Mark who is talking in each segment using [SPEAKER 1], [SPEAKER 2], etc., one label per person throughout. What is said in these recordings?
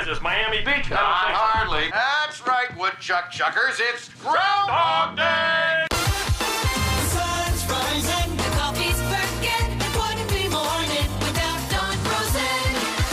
[SPEAKER 1] this? Miami Beach?
[SPEAKER 2] Not hardly. That's right, woodchuck chuckers. It's Groundhog Day!
[SPEAKER 3] The sun's rising, the coffee's perking. It wouldn't be morning without Don Rosen.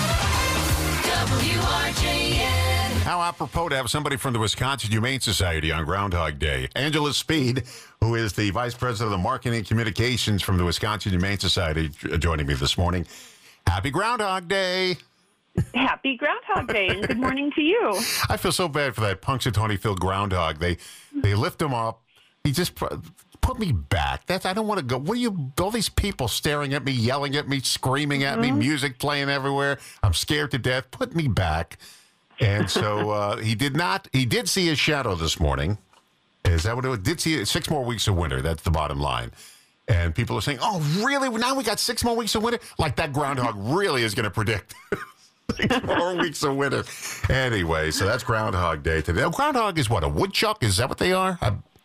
[SPEAKER 3] WRJN.
[SPEAKER 4] How apropos to have somebody from the Wisconsin Humane Society on Groundhog Day. Angela Speed, who is the Vice President of Marketing and Communications from the Wisconsin Humane Society, joining me this morning. Happy Groundhog Day.
[SPEAKER 5] Happy Groundhog Day, and good morning to you.
[SPEAKER 4] I feel so bad for that Punxsutawney Phil groundhog. They lift him up. He just put me back. I don't want to go. What are you? All these people staring at me, yelling at me, screaming at me, music playing everywhere. I'm scared to death. Put me back. And so he did not. He did see his shadow this morning. Is that what it was? Did see 6 more weeks of winter. That's the bottom line. And people are saying, "Oh, really? Now we got 6 more weeks of winter?" Like that groundhog really is going to predict 6 more weeks of winter. Anyway, so that's Groundhog Day today. Oh, groundhog is what? A woodchuck? Is that what they are?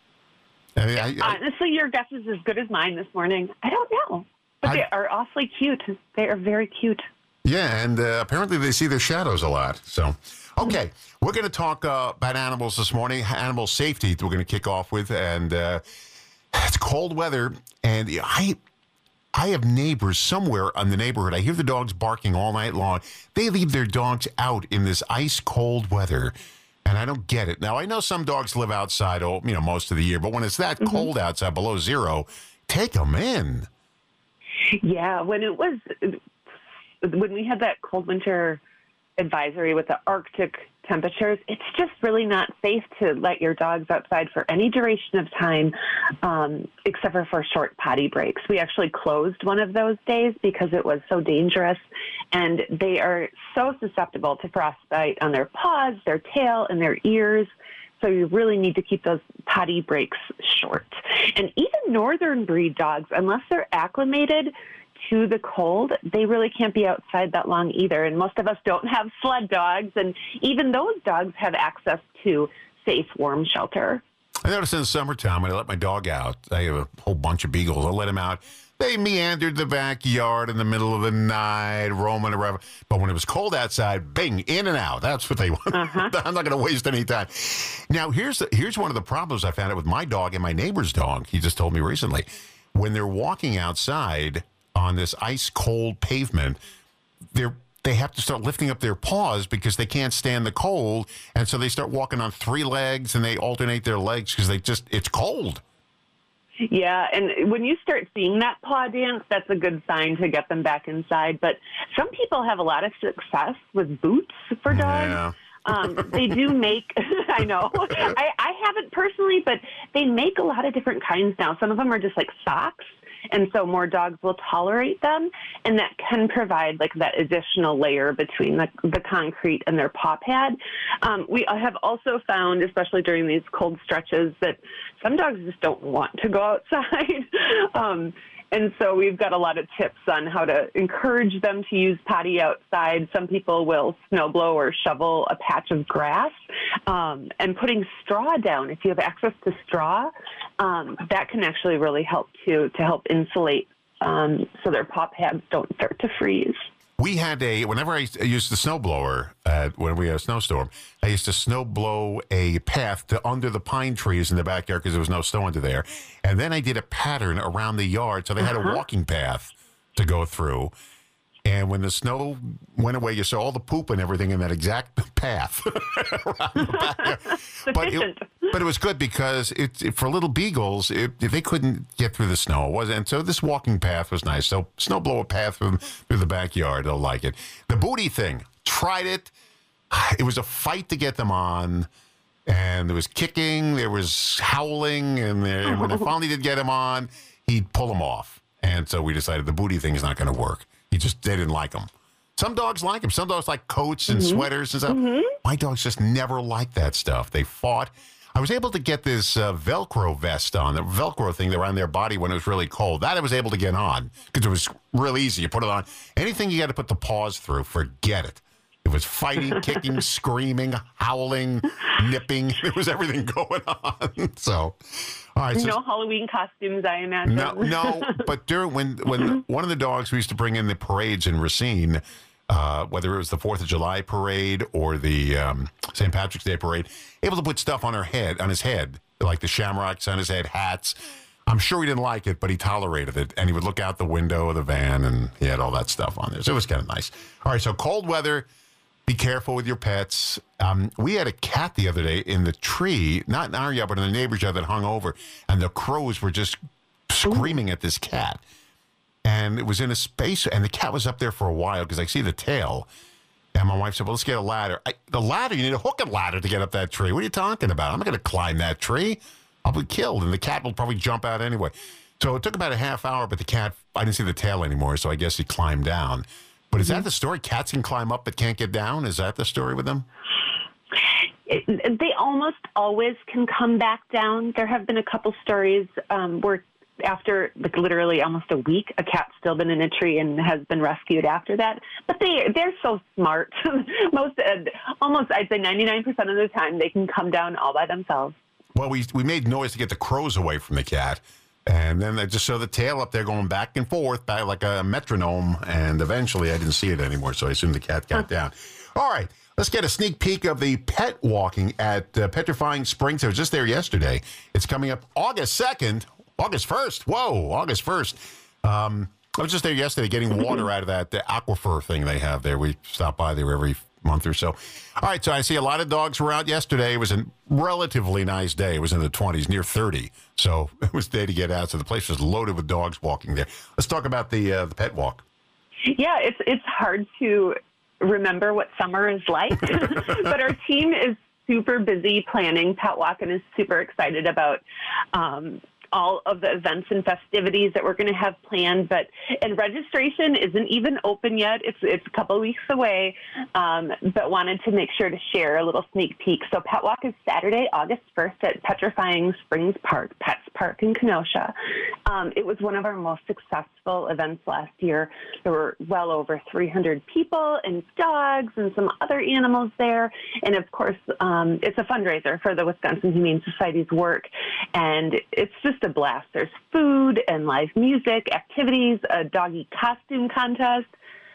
[SPEAKER 5] Honestly, your guess is as good as mine this morning. I don't know, but they are awfully cute. They are very cute.
[SPEAKER 4] Yeah, and apparently they see their shadows a lot. So, okay, we're going to talk about animals this morning. Animal safety we're going to kick off with, and it's cold weather, and I have neighbors somewhere in the neighborhood. I hear the dogs barking all night long. They leave their dogs out in this ice cold weather, and I don't get it. Now, I know some dogs live outside, most of the year, but when it's that cold outside, below zero, take them in.
[SPEAKER 5] Yeah, when we had that cold winter advisory with the Arctic temperatures, it's just really not safe to let your dogs outside for any duration of time, except for short potty breaks. We actually closed one of those days because it was so dangerous, and they are so susceptible to frostbite on their paws, their tail, and their ears. So you really need to keep those potty breaks short. And even northern breed dogs, unless they're acclimated to the cold, they really can't be outside that long either. And most of us don't have sled dogs, and even those dogs have access to safe, warm shelter.
[SPEAKER 4] I noticed in the summertime when I let my dog out, I have a whole bunch of beagles. I let them out. They meandered the backyard in the middle of the night, roaming around. But when it was cold outside, bing, in and out. That's what they want. I'm not going to waste any time. Now, here's one of the problems I found out with my dog and my neighbor's dog. He just told me recently. When they're walking outside on this ice-cold pavement, they have to start lifting up their paws because they can't stand the cold, and so they start walking on 3 legs, and they alternate their legs because it's cold.
[SPEAKER 5] Yeah, and when you start seeing that paw dance, that's a good sign to get them back inside. But some people have a lot of success with boots for dogs. Yeah. They do make, I know, I haven't personally, but they make a lot of different kinds now. Some of them are just like socks, and so more dogs will tolerate them, and that can provide like that additional layer between the concrete and their paw pad. We have also found, especially during these cold stretches, that some dogs just don't want to go outside. And so we've got a lot of tips on how to encourage them to use potty outside. Some people will snowblow or shovel a patch of grass, and putting straw down. If you have access to straw, that can actually really help to help insulate so their paw pads don't start to freeze.
[SPEAKER 4] We had whenever I used the snowblower, when we had a snowstorm, I used to snowblow a path to under the pine trees in the backyard because there was no snow under there. And then I did a pattern around the yard, so they had a walking path to go through. And when the snow went away, you saw all the poop and everything in that exact path around the backyard. But it was good because for little beagles, they couldn't get through the snow. It wasn't, and so this walking path was nice. So snowblow a path through the backyard. They'll like it. The booty thing, tried it. It was a fight to get them on. And there was kicking, there was howling, and when they finally did get him on, he'd pull them off. And so we decided the booty thing is not going to work. They didn't like them. Some dogs like them. Some dogs like coats and sweaters and stuff. My dogs just never liked that stuff. They fought. I was able to get this Velcro vest on, the Velcro thing around their body when it was really cold. That I was able to get on because it was real easy. You put it on. Anything you got to put the paws through, forget it. It was fighting, kicking, screaming, howling, nipping. There was everything going on. So, all right.
[SPEAKER 5] No Halloween costumes, I imagine.
[SPEAKER 4] No. But when one of the dogs we used to bring in the parades in Racine, whether it was the 4th of July parade or the St. Patrick's Day parade, able to put stuff on his head, like the shamrocks on his head, hats. I'm sure he didn't like it, but he tolerated it. And he would look out the window of the van, and he had all that stuff on there. So it was kind of nice. All right, so cold weather, be careful with your pets. We had a cat the other day in the tree, not in our yard, but in the neighbor's yard that hung over, and the crows were just screaming at this cat. And it was in a space, and the cat was up there for a while because I see the tail. And my wife said, well, let's get a ladder. The ladder, you need a hook and ladder to get up that tree. What are you talking about? I'm not going to climb that tree. I'll be killed, and the cat will probably jump out anyway. So it took about a half hour, but the cat, I didn't see the tail anymore, so I guess he climbed down. But is that the story? Cats can climb up but can't get down? Is that the story with them?
[SPEAKER 5] They almost always can come back down. There have been a couple stories where after literally almost a week, a cat's still been in a tree and has been rescued after that. But they're so smart. Almost, I'd say 99% of the time, they can come down all by themselves.
[SPEAKER 4] Well, we made noise to get the crows away from the cat. And then I just saw the tail up there going back and forth like a metronome. And eventually I didn't see it anymore, so I assumed the cat got down. All right, let's get a sneak peek of the pet walking at Petrifying Springs. I was just there yesterday. It's coming up August 2nd. August 1st. Whoa, August 1st. I was just there yesterday getting water out of that aquifer thing they have there. We stop by there every month or so. All right, so I see a lot of dogs were out yesterday. It was a relatively nice day. It was in the 20s, near 30. So it was a day to get out. So the place was loaded with dogs walking there. Let's talk about the pet walk.
[SPEAKER 5] Yeah, it's hard to remember what summer is like, but our team is super busy planning Pet Walk and is super excited about all of the events and festivities that we're going to have planned, and registration isn't even open yet. It's a couple weeks away, but wanted to make sure to share a little sneak peek. So Pet Walk is Saturday, August 1st at Petrifying Springs Park, Pets Park in Kenosha. It was one of our most successful events last year. There were well over 300 people and dogs and some other animals there. And of course, it's a fundraiser for the Wisconsin Humane Society's work. And it's just a blast. There's food and live music, activities, a doggy costume contest.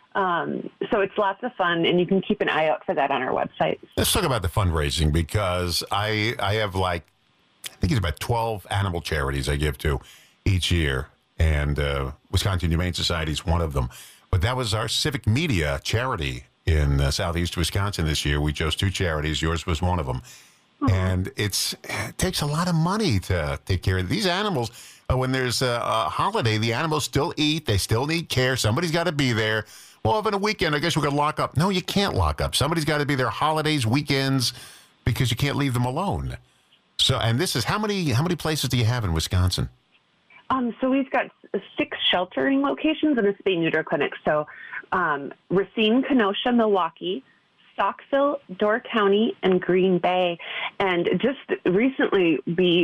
[SPEAKER 5] So it's lots of fun, and you can keep an eye out for that on our website.
[SPEAKER 4] Let's talk about the fundraising, because I have I think it's about 12 animal charities I give to each year, and Wisconsin Humane Society is one of them. But that was our civic media charity in southeast Wisconsin this year. We chose 2 charities. Yours was one of them. And it takes a lot of money to take care of these animals. When there's a holiday, the animals still eat. They still need care. Somebody's got to be there. Well, if in a weekend, I guess we could lock up. No, you can't lock up. Somebody's got to be there holidays, weekends, because you can't leave them alone. So, and this is how many places do you have in Wisconsin?
[SPEAKER 5] So we've got 6 sheltering locations and a spay-neuter clinic. So Racine, Kenosha, Milwaukee, Stockville, Door County, and Green Bay. And just recently,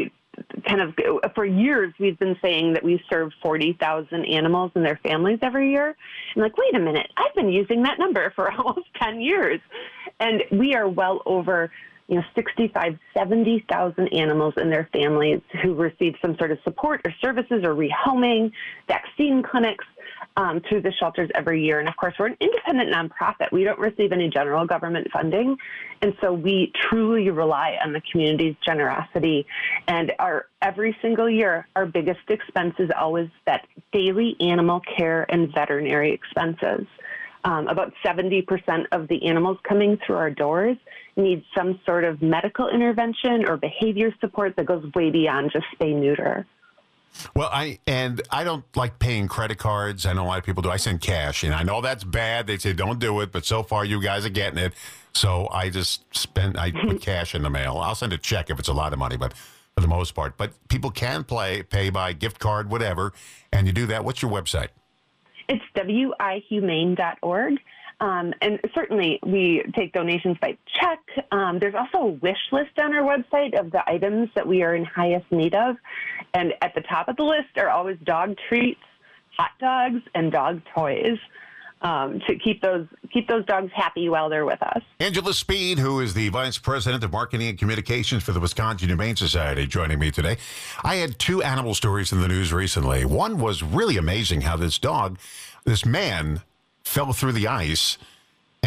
[SPEAKER 5] for years, we've been saying that we serve 40,000 animals and their families every year. And wait a minute, I've been using that number for almost 10 years. And we are well over 65, 70,000 animals and their families who receive some sort of support or services or rehoming, vaccine clinics through the shelters every year. And of course, we're an independent nonprofit. We don't receive any general government funding. And so we truly rely on the community's generosity. And every single year, our biggest expense is always that daily animal care and veterinary expenses. About 70% of the animals coming through our doors need some sort of medical intervention or behavior support that goes way beyond just spay-neuter.
[SPEAKER 4] Well, I don't like paying credit cards. I know a lot of people do. I send cash, and I know that's bad. They say don't do it, but so far you guys are getting it. So I put cash in the mail. I'll send a check if it's a lot of money, but for the most part. But people can pay by gift card, whatever, and you do that. What's your website? It's
[SPEAKER 5] wihumane.org. And certainly we take donations by check. There's also a wish list on our website of the items that we are in highest need of. And at the top of the list are always dog treats, hot dogs, and dog toys to keep those dogs happy while they're with us.
[SPEAKER 4] Angela Speed, who is the Vice President of Marketing and Communications for the Wisconsin Humane Society, joining me today. I had 2 animal stories in the news recently. One was really amazing how this man fell through the ice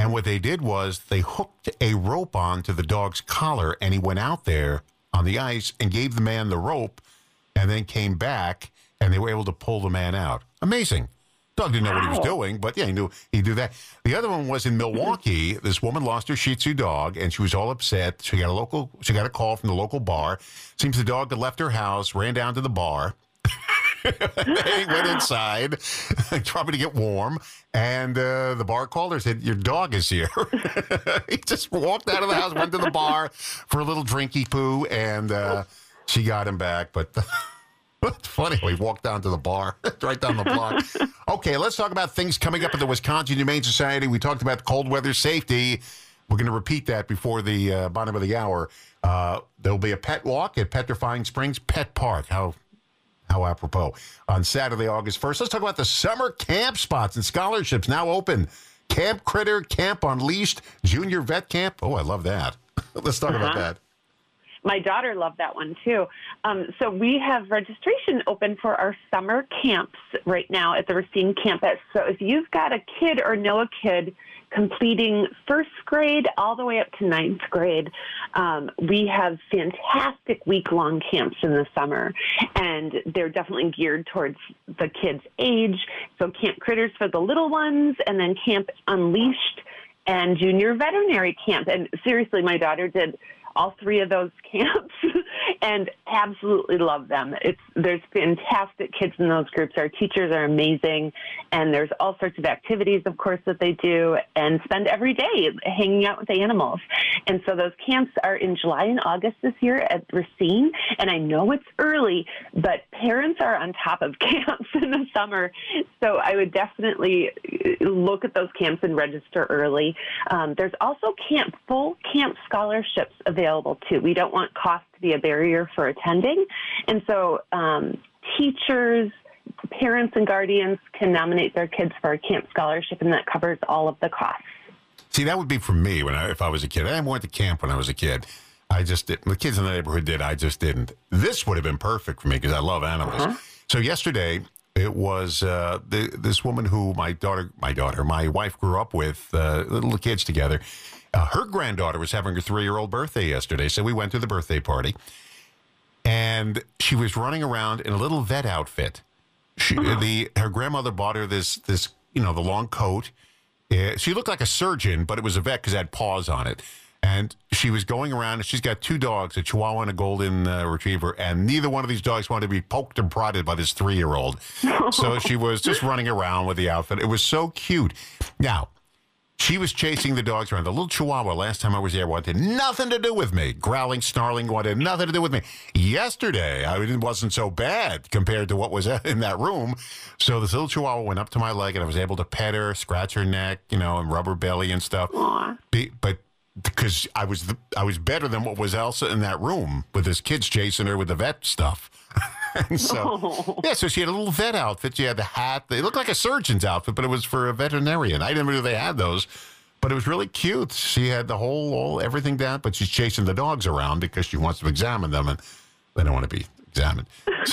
[SPEAKER 4] And what they did was they hooked a rope onto the dog's collar, and he went out there on the ice and gave the man the rope, and then came back, and they were able to pull the man out. Amazing. Dog didn't know what he was doing, but yeah, he knew he'd do that. The other one was in Milwaukee. This woman lost her Shih Tzu dog, and she was all upset. She got a call from the local bar. Seems the dog had left her house, ran down to the bar. They went inside, trying to get warm, and the bar called her, said, "Your dog is here." He just walked out of the house, went to the bar for a little drinky poo, and she got him back. But it's funny, we walked down to the bar, right down the block. Okay, let's talk about things coming up at the Wisconsin Humane Society. We talked about cold weather safety. We're going to repeat that before the bottom of the hour. There'll be a pet walk at Petrifying Springs Pet Park. How apropos. On Saturday, August 1st. Let's talk about the summer camp spots and scholarships now open. Camp Critter, Camp Unleashed, Junior Vet Camp. Oh, I love that. Let's talk about that.
[SPEAKER 5] My daughter loved that one, too. So we have registration open for our summer camps right now at the Racine campus. So if you've got a kid or know a kid completing first grade all the way up to ninth grade, we have fantastic week-long camps in the summer, and they're definitely geared towards the kids' age. So Camp Critters for the little ones, and then Camp Unleashed and Junior Veterinary Camp. And seriously, my daughter did all three of those camps and absolutely love them. There's fantastic kids in those groups. Our teachers are amazing, and there's all sorts of activities, of course, that they do and spend every day hanging out with the animals. And so those camps are in July and August this year at Racine, and I know it's early, but parents are on top of camps in the summer, so I would definitely look at those camps and register early. There's also full camp scholarships available too. We don't want cost to be a barrier for attending. And so teachers, parents, and guardians can nominate their kids for a camp scholarship, and that covers all of the costs.
[SPEAKER 4] See, that would be for me if I was a kid. I went to camp when I was a kid. I just didn't. The kids in the neighborhood did. I just didn't. This would have been perfect for me because I love animals. So yesterday, it was this woman who my wife grew up with, little kids together. Her granddaughter was having her 3-year-old birthday yesterday, so we went to the birthday party, and she was running around in a little vet outfit. Her grandmother bought her this the long coat. She looked like a surgeon, but it was a vet because it had paws on it. And she was going around, and she's got 2 dogs, a Chihuahua and a Golden Retriever, and neither one of these dogs wanted to be poked and prodded by this 3-year-old. So she was just running around with the outfit. It was so cute. Now, she was chasing the dogs around. The little Chihuahua, last time I was there, wanted nothing to do with me. Growling, snarling, wanted nothing to do with me. Yesterday, it wasn't so bad compared to what was in that room. So this little Chihuahua went up to my leg, and I was able to pet her, scratch her neck, and rub her belly and stuff. But because I was better than what was else in that room with his kids chasing her with the vet stuff. And so, so she had a little vet outfit. She had the hat. It looked like a surgeon's outfit, but it was for a veterinarian. I didn't know they had those, but it was really cute. She had the everything down, but she's chasing the dogs around because she wants to examine them, and they don't want to be examined.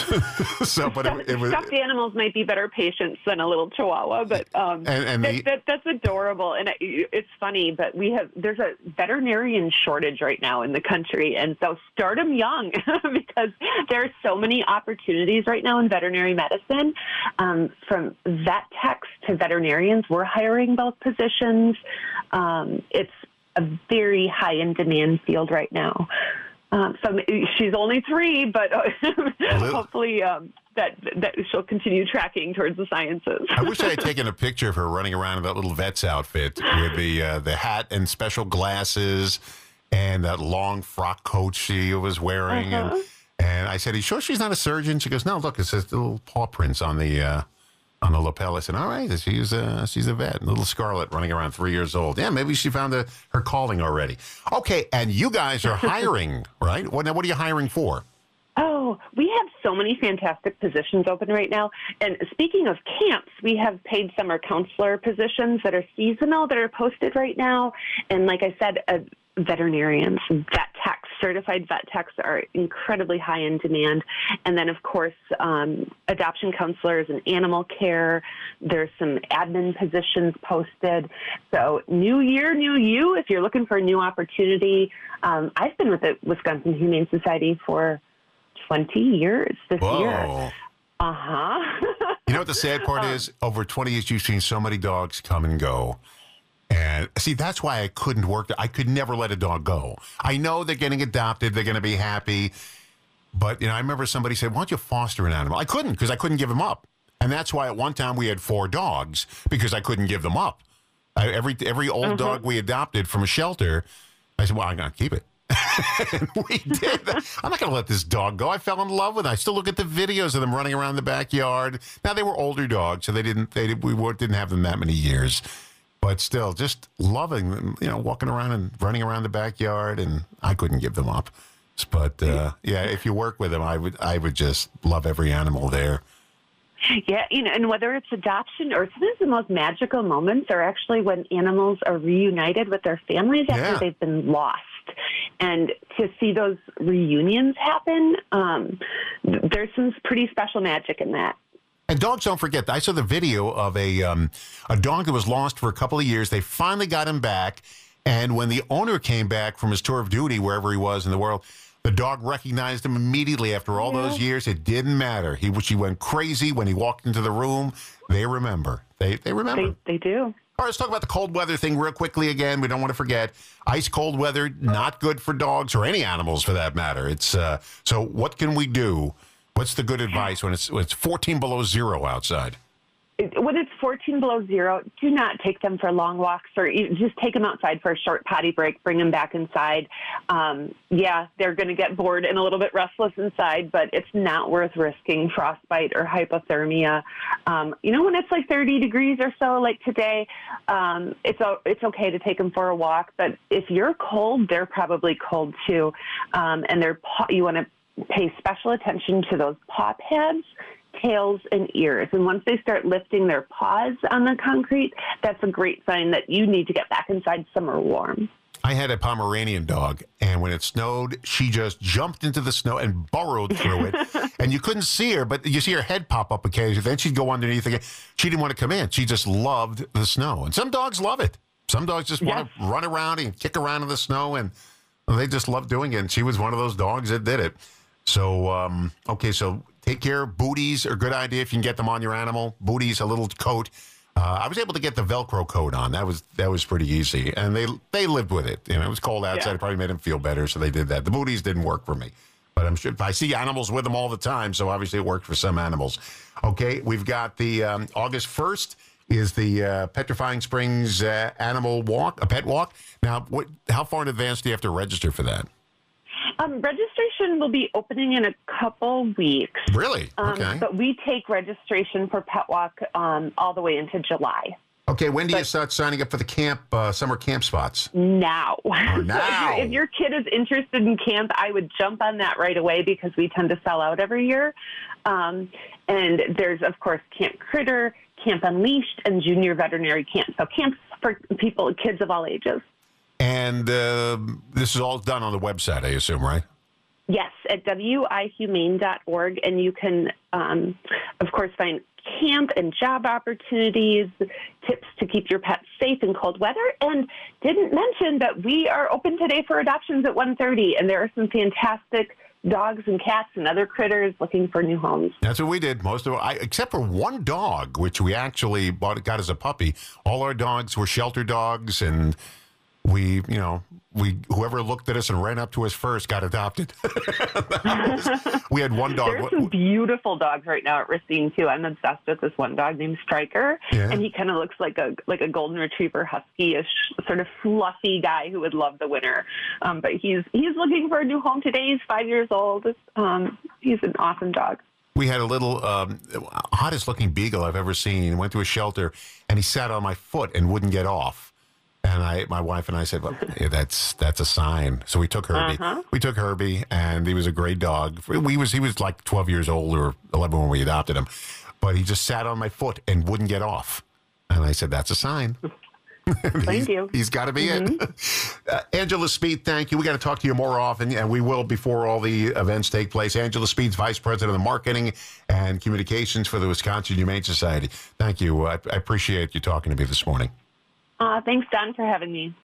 [SPEAKER 4] But it was
[SPEAKER 5] stuffed animals might be better patients than a little Chihuahua, but that's adorable. And it's funny, but there's a veterinarian shortage right now in the country, and so start them young because there are so many opportunities right now in veterinary medicine, from vet techs to veterinarians. We're hiring both positions. It's a very high in demand field right now. So she's only 3, but hopefully that she'll continue tracking towards the sciences.
[SPEAKER 4] I wish I had taken a picture of her running around in that little vet's outfit with the hat and special glasses and that long frock coat she was wearing. And I said, "Are you sure she's not a surgeon?" She goes, "No, look, it says little paw prints on the lapel." I said, "All right, she's a vet, little Scarlet running around, 3 years old. Yeah, maybe she found her calling already." Okay, and you guys are hiring, right? What are you hiring for?
[SPEAKER 5] Oh, we have so many fantastic positions open right now. And speaking of camps, we have paid summer counselor positions that are seasonal that are posted right now. And like I said, veterinarians, vet techs, certified vet techs are incredibly high in demand. And then, of course, adoption counselors and animal care. There's some admin positions posted. So new year, new you. If you're looking for a new opportunity, I've been with the Wisconsin Humane Society for 20 years this year.
[SPEAKER 4] You know what the sad part is? Over 20 years, you've seen so many dogs come and go. And see, that's why I couldn't work. I could never let a dog go. I know they're getting adopted. They're going to be happy. But, you know, I remember somebody said, why don't you foster an animal? I couldn't because I couldn't give them up. And that's why at one time we had 4 dogs because I couldn't give them up. Every old dog we adopted from a shelter, I said, well, I'm going to keep it. And we did. I'm not going to let this dog go. I fell in love with it. I still look at the videos of them running around the backyard. Now, they were older dogs, so we didn't have them that many years. But still, just loving them, you know, walking around and running around the backyard, and I couldn't give them up. But, yeah, if you work with them, I would just love every animal there.
[SPEAKER 5] Yeah, you know, and whether it's adoption or sometimes the most magical moments are actually when animals are reunited with their families after they've been lost. And to see those reunions happen, there's some pretty special magic in that.
[SPEAKER 4] And dogs don't forget. I saw the video of a dog that was lost for a couple of years. They finally got him back. And when the owner came back from his tour of duty, wherever he was in the world, the dog recognized him immediately after all those years. It didn't matter. She went crazy when he walked into the room. They remember. They remember.
[SPEAKER 5] They do.
[SPEAKER 4] All right, let's talk about the cold weather thing real quickly again. We don't want to forget. Ice cold weather, not good for dogs or any animals for that matter. It's so what can we do? What's the good advice when it's 14 below zero outside?
[SPEAKER 5] When it's 14 below zero, do not take them for long walks or just take them outside for a short potty break, bring them back inside. Yeah, they're going to get bored and a little bit restless inside, but it's not worth risking frostbite or hypothermia. You know, when it's like 30 degrees or so, like today, it's okay to take them for a walk. But if you're cold, they're probably cold too. And you want to pay special attention to those paw pads, tails, and ears. And once they start lifting their paws on the concrete, that's a great sign that you need to get back inside somewhere warm.
[SPEAKER 4] I had a Pomeranian dog, and when it snowed, she just jumped into the snow and burrowed through it. And you couldn't see her, but you see her head pop up occasionally. Then she'd go underneath again. She didn't want to come in. She just loved the snow. And some dogs love it. Some dogs just want to run around and kick around in the snow, and they just love doing it. And she was one of those dogs that did it. So, okay, so take care. Booties are a good idea if you can get them on your animal. Booties, a little coat. I was able to get the Velcro coat on. That was pretty easy, and they lived with it. You know, it was cold outside. It probably made them feel better, so they did that. The booties didn't work for me, but I'm sure I see animals with them all the time, so obviously it worked for some animals. Okay, we've got the August 1st is the Petrifying Springs Animal Walk, a pet walk. Now, how far in advance do you have to register for that?
[SPEAKER 5] Registration will be opening in a couple weeks.
[SPEAKER 4] Really? Okay.
[SPEAKER 5] But we take registration for Pet Walk all the way into July.
[SPEAKER 4] Okay, when do you start signing up for the camp, summer camp spots?
[SPEAKER 5] Now.
[SPEAKER 4] Oh, now.
[SPEAKER 5] If your kid is interested in camp, I would jump on that right away because we tend to sell out every year. And there's, of course, Camp Critter, Camp Unleashed, and Junior Veterinary Camp. So camps for kids of all ages. And
[SPEAKER 4] this is all done on the website, I assume, right?
[SPEAKER 5] Yes, at wihumane.org. And you can, of course, find camp and job opportunities, tips to keep your pets safe in cold weather. And didn't mention that we are open today for adoptions at 1:30, and there are some fantastic dogs and cats and other critters looking for new homes.
[SPEAKER 4] That's what we did. Most of except for one dog, which we actually got as a puppy. All our dogs were shelter dogs, and whoever looked at us and ran up to us first got adopted. We had one dog.
[SPEAKER 5] There's some beautiful dogs right now at Racine too. I'm obsessed with this one dog named Striker, and he kind of looks like a golden retriever husky-ish sort of fluffy guy who would love the winter. But he's looking for a new home today. He's 5 years old. He's an awesome dog.
[SPEAKER 4] We had a little hottest looking beagle I've ever seen. He went to a shelter and he sat on my foot and wouldn't get off. And my wife and I said, well, yeah, that's a sign. So we took Herbie. We took Herbie, and he was a great dog. He was like 12 years old or 11 when we adopted him. But he just sat on my foot and wouldn't get off. And I said, that's a sign.
[SPEAKER 5] Thank you.
[SPEAKER 4] He's got to be it. Angela Speed, thank you. We got to talk to you more often, and we will before all the events take place. Angela Speed's Vice President of Marketing and Communications for the Wisconsin Humane Society. Thank you. I appreciate you talking to me this morning.
[SPEAKER 5] Thanks, Don, for having me.